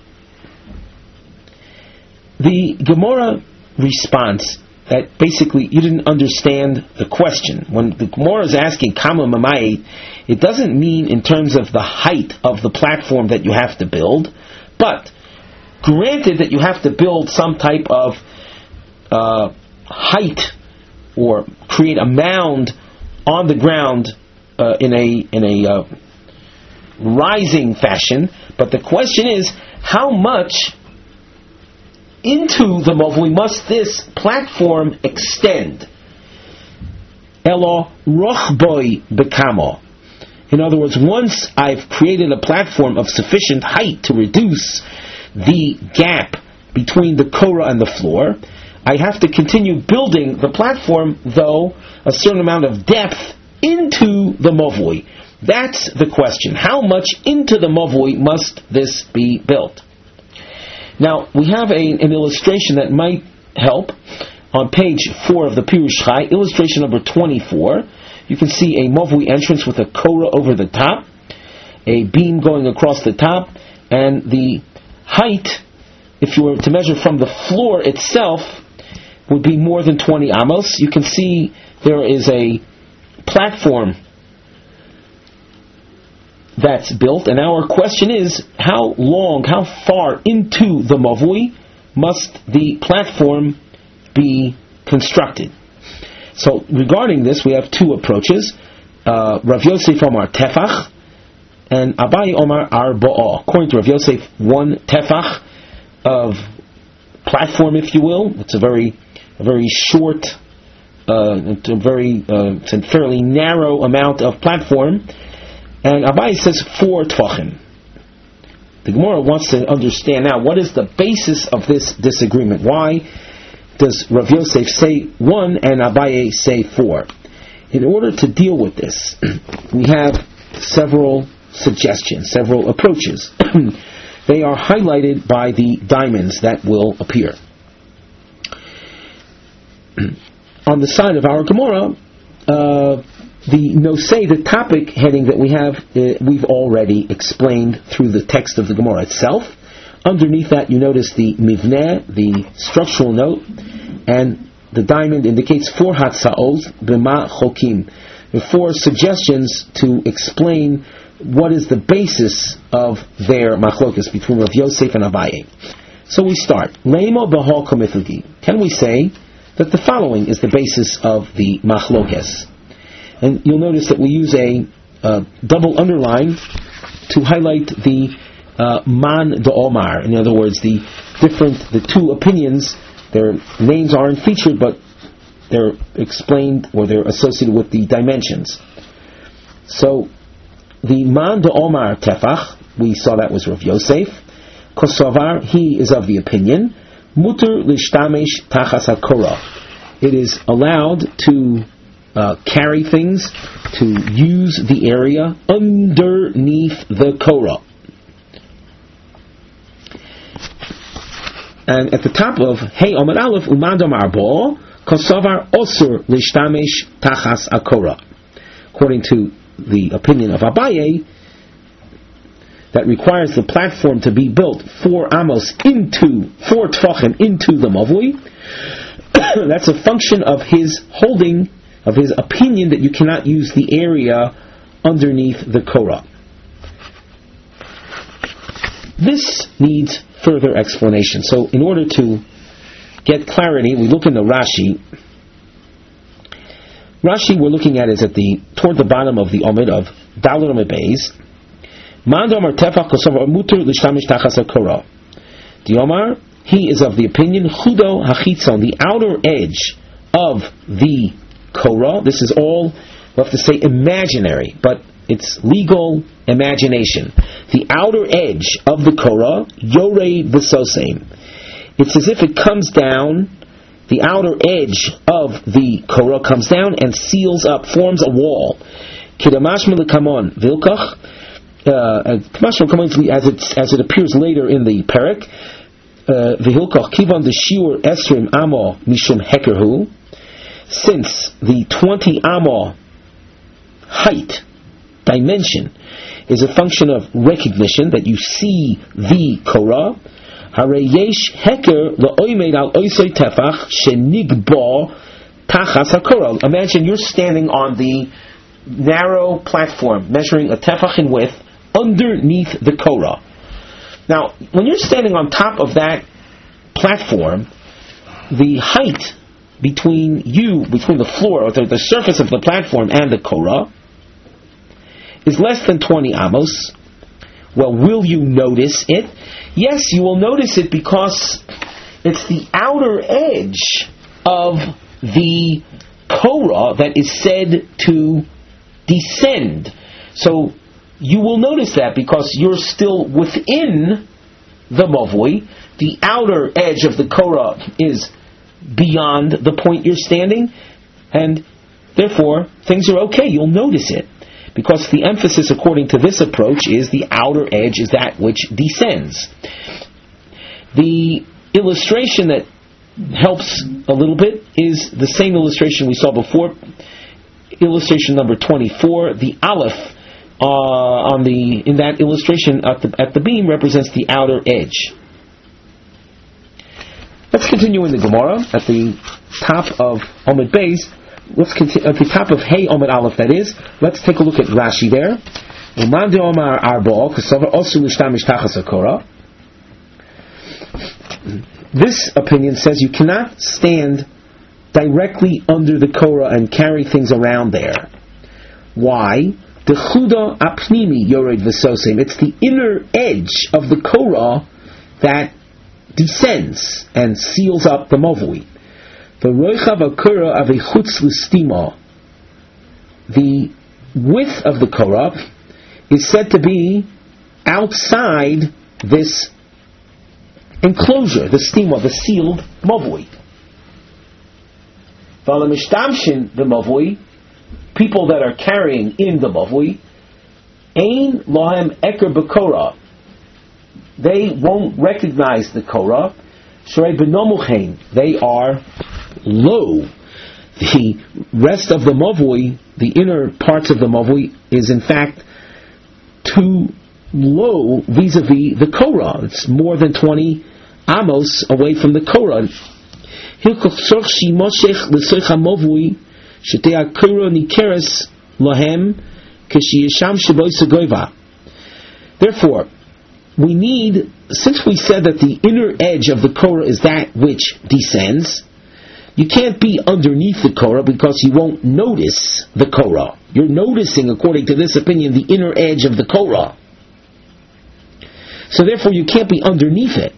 The Gemara responds that basically you didn't understand the question. When the Gemara is asking kama mamayit, it doesn't mean in terms of the height of the platform that you have to build, but granted that you have to build some type of uh, height or create a mound on the ground uh, in a in a uh, rising fashion, but the question is how much into the movui must this platform extend? Elo rochboi bekamo. In other words, once I've created a platform of sufficient height to reduce the gap between the korah and the floor, I have to continue building the platform, though, a certain amount of depth into the movui. That's the question. How much into the mavui must this be built? Now, we have a, an illustration that might help on page four of the Pirush Chai, illustration number twenty-four. You can see a mavui entrance with a korah over the top, a beam going across the top, and the height, if you were to measure from the floor itself, would be more than twenty amos. You can see there is a platform that's built, and our question is, how long, how far into the mavui must the platform be constructed? So regarding this, we have two approaches. Uh, Rav Yosef Omar Tefach and Abai Omar Arba'ah. According to Rav Yosef, one Tefach of platform, if you will. It's a very, a very short, uh, it's a very, uh, it's a fairly narrow amount of platform. And Abai says four Tvachim. The Gemara wants to understand now, what is the basis of this disagreement? Why does Rav Yosef say one and Abaye say four? In order to deal with this, we have several suggestions, several approaches. They are highlighted by the diamonds that will appear. On the side of our Gemara, uh, the Nosei, the topic heading that we have, uh, we've already explained through the text of the Gemara itself. Underneath that, you notice the mivneh, the structural note, and the diamond indicates four hatzaot b'ma chokim, the four suggestions to explain what is the basis of their machlokas between Rav Yosef and Abaye. So we start. Leimo b'hol komithlugi. Can we say that the following is the basis of the machlokas? And you'll notice that we use a uh, double underline to highlight the uh, man d'omar. In other words, the different, the two opinions, their names aren't featured, but they're explained or they're associated with the dimensions. So, the man d'omar tefach, we saw that was Rav Yosef. Kosovar, he is of the opinion, muter lishtamesh tachas hakora. It is allowed to Uh, carry things, to use the area underneath the korah. And at the top of Hey Omar Aleph Umandam Arbo Kosovar Osur Lishtamesh Tachas Akora. According to the opinion of Abaye, that requires the platform to be built four amos into, four tvachim into the mavui. That's a function of his holding, of his opinion that you cannot use the area underneath the korah. This needs further explanation. So in order to get clarity, we look in the Rashi. Rashi we're looking at is at the toward the bottom of the Omid of Dalet Omid Beis. Mandamar tefach kosovar muter l'shtamish tachas korah. The Omar, he is of the opinion chudo hachitzon, the outer edge of the korah. This is all, we have to say, imaginary, but it's legal imagination. The outer edge of the korah, yorei b'sosein. It's as if it comes down, the outer edge of the korah comes down and seals up, forms a wall. Kidamashma l'kamon vilkach, as it as it appears later in the parak, v'hilkach kivan d'shiur esrim amo mishum hekerhu. Since the twenty amo height, dimension, is a function of recognition, that you see the korah, hare yesh heker la'oimed al oisoi tefach shenigbo tachas hakorah. Imagine you're standing on the narrow platform, measuring a tefach in width, underneath the korah. Now, when you're standing on top of that platform, the height between you, between the floor, or the, the surface of the platform and the korah, is less than twenty amos. Well, will you notice it? Yes, you will notice it because it's the outer edge of the korah that is said to descend. So you will notice that because you're still within the mavui. The outer edge of the korah is beyond the point you're standing, and therefore things are okay. You'll notice it. because the emphasis according to this approach is the outer edge is that which descends. The illustration that helps a little bit is the same illustration we saw before, illustration number twenty-four. The aleph uh, on the in that illustration at the, at the beam represents the outer edge. Let's continue in the Gemara at the top of Omid Beis. Let's continue at the top of Hey Omid Aleph. That is, let's take a look at Rashi there. This opinion says you cannot stand directly under the Korah and carry things around there. Why? The Chuda Apnimi Yored V'Sosim. It's the inner edge of the Korah that descends and seals up the Mavui. The Roichav HaKorah of a Chutz L'Stima. The width of the Korah is said to be outside this enclosure, the stima, the sealed Mavui. V'alamishtamshin the Mavui, people that are carrying in the Mavui, Ein Lohem Eker B'Korah, they won't recognize the Korah. Shrei B'Nomuchein, they are low. The rest of the Mavui, the inner parts of the Mavui, is in fact too low vis-a-vis the Korah. It's more than twenty amos away from the Korah. Therefore, we need, since we said that the inner edge of the Korah is that which descends, you can't be underneath the Korah because you won't notice the Korah. You're noticing, according to this opinion, the inner edge of the Korah. So therefore you can't be underneath it.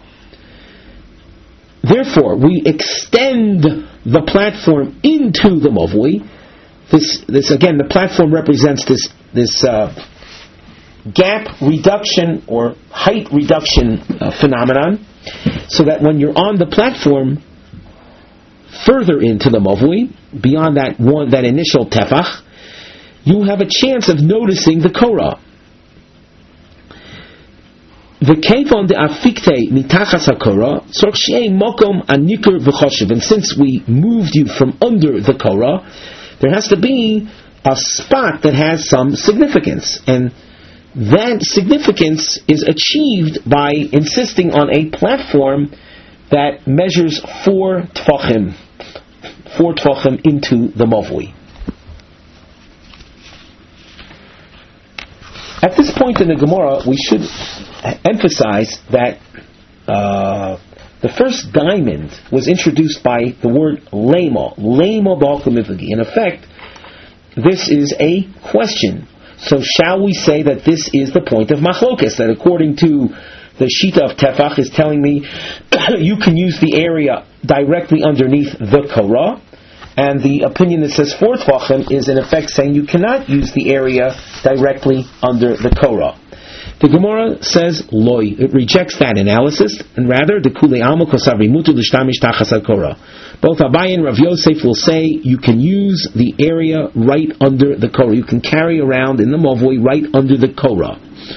Therefore, we extend the platform into the Mavui. This, this again, the platform represents this this uh, gap reduction or height reduction uh, phenomenon, so that when you're on the platform further into the Mavui, beyond that one, that initial tefach, you have a chance of noticing the Korah. The kevon de afikte mitachas hakora tzorch shei mokom anikur v'choshev. And since we moved you from under the Korah, there has to be a spot that has some significance, and that significance is achieved by insisting on a platform that measures four tfachim, four tfachim into the Mavui. At this point in the Gemara, we should emphasize that uh, the first diamond was introduced by the word lema, lema b'alkamivagi. In effect, this is a question. So shall we say that this is the point of machlokas, that according to the Shita of Tefach is telling me you can use the area directly underneath the Korah, and the opinion that says four tvachim is in effect saying you cannot use the area directly under the Korah. The Gemara says loy, it rejects that analysis, and rather the kulei alma kosavri mutu l'shtamish tachas Korah. Both Abaye and Rav Yosef will say you can use the area right under the Korah. You can carry around in the Mavui right under the Korah.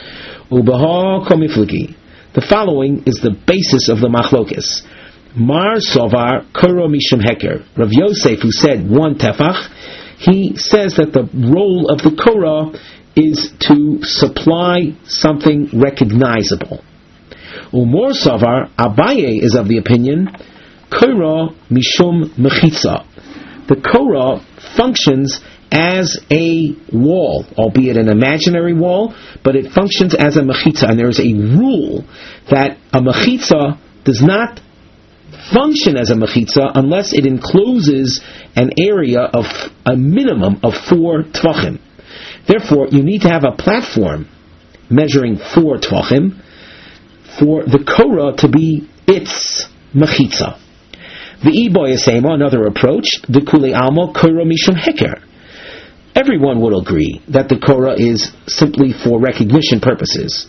Ubaha komifliki. The following is the basis of the machlokas. Mar Sovar Korah Mishum Heker. Rav Yosef, who said one tefach, he says that the role of the Korah is to supply something recognizable. Umor Sovar, Abaye is of the opinion, Korah Mishum Mechitza. The Korah functions as a wall, albeit an imaginary wall, but it functions as a mechitza, and there is a rule that a mechitza does not function as a mechitza unless it encloses an area of a minimum of four tvachim. Therefore, you need to have a platform measuring four tvachim for the Korah to be its mechitza. The Iboyasema, another approach, the Kulei Alma Korah Mishum Heker. Everyone would agree that the Korah is simply for recognition purposes.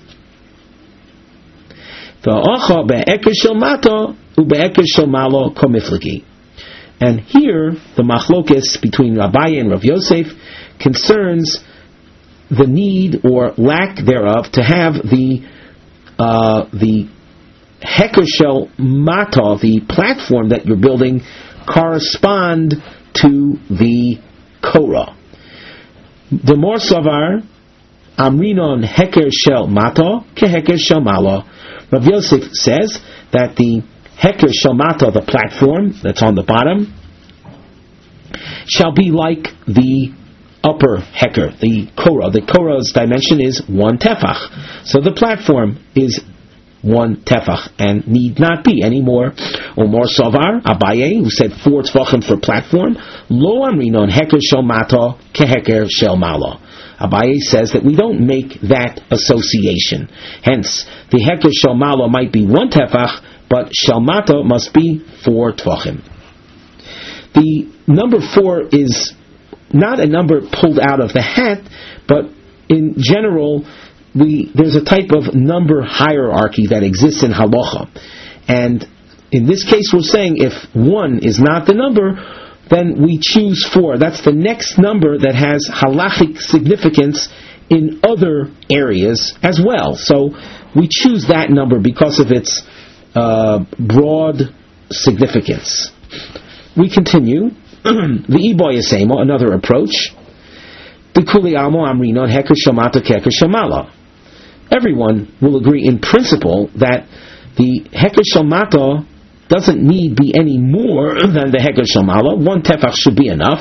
And here, the machlokes between Abaye and Rav Yosef concerns the need or lack thereof to have the uh, the Heker Shel Mata, the platform that you're building, correspond to the Korah. The more Savar, Amrinon Heker Shel Mata, Ke Heker Shel Mala. Rav Yosef says that the Heker Shel Mata, the platform that's on the bottom, shall be like the upper Heker, the Korah. The Korah's dimension is one tefach. So the platform is one tefach and need not be any more. Or more Savar, Abaye, who said four tefachim for platform, Lo Amrinon Heker Shel Mata Ke Heker Shel Mala. Abaye says that we don't make that association. Hence, the Heker Shel Mala might be one tefach, but Shel Mata must be four tefachim. The number four is not a number pulled out of the hat, but in general, we there's a type of number hierarchy that exists in halacha. And in this case, we're saying if one is not the number, then we choose four. That's the next number that has halachic significance in other areas as well. So we choose that number because of its uh, broad significance. We continue. The Iboy Yasemo, another approach. The Kuli Amo Amrinon Heker Shamata Keker Shamala. Everyone will agree in principle that the Heker Shamata doesn't need be any more than the Heker Shamala. One tefach should be enough.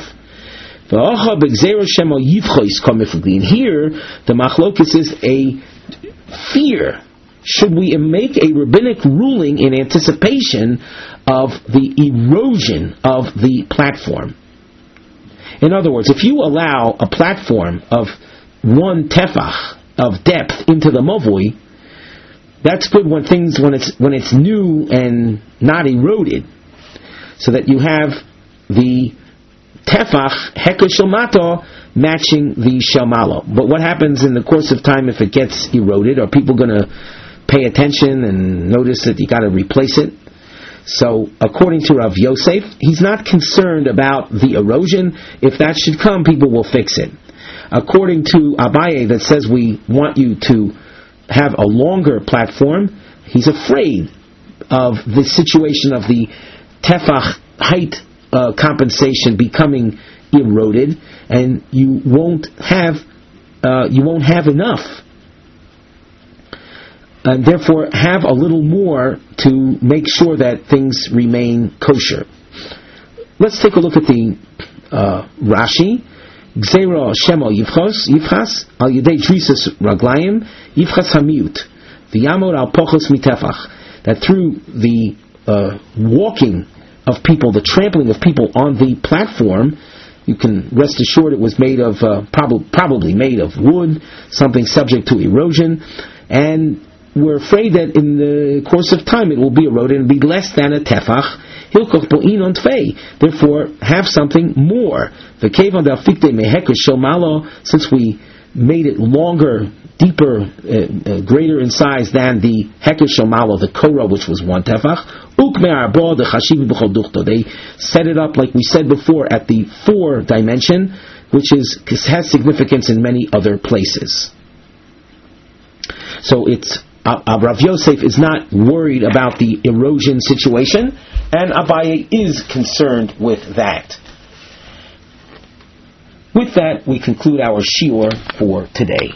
And here, the machlokes is a fear. Should we make a rabbinic ruling in anticipation of the erosion of the platform? In other words, if you allow a platform of one tefach of depth into the mavui, that's good when things when it's when it's new and not eroded, so that you have the tefach heker shalmata matching the shalmalo. But what happens in the course of time if it gets eroded? Are people going to pay attention and notice that you got to replace it? So, according to Rav Yosef, he's not concerned about the erosion. If that should come, people will fix it. According to Abaye, that says we want you to have a longer platform, he's afraid of the situation of the tefach height uh, compensation becoming eroded, and you won't have uh, you won't have enough. And therefore have a little more to make sure that things remain kosher. Let's take a look at the uh, Rashi. Gzeira Shemo Yivchos Yivchas Al Yedei Drisas Raglayim Yivchas Hamiut V'Yamor Al Pochos Mitefach. That through the uh, walking of people, the trampling of people on the platform, you can rest assured it was made of uh, prob- probably made of wood, something subject to erosion, and we're afraid that in the course of time it will be eroded and be less than a tefach. Hilkoch bo'in on tfei. Therefore, have something more. The kevan d'alfikte meheker shel malo, since we made it longer, deeper, uh, uh, greater in size than the heker shel malo, the korah, which was one tefach. Uk me'arbo the chashiv b'chol duchto. They set it up like we said before at the four dimension, which is has significance in many other places. So it's Uh, uh, Rav Yosef is not worried about the erosion situation, and Abaye is concerned with that. With that, we conclude our shiur for today.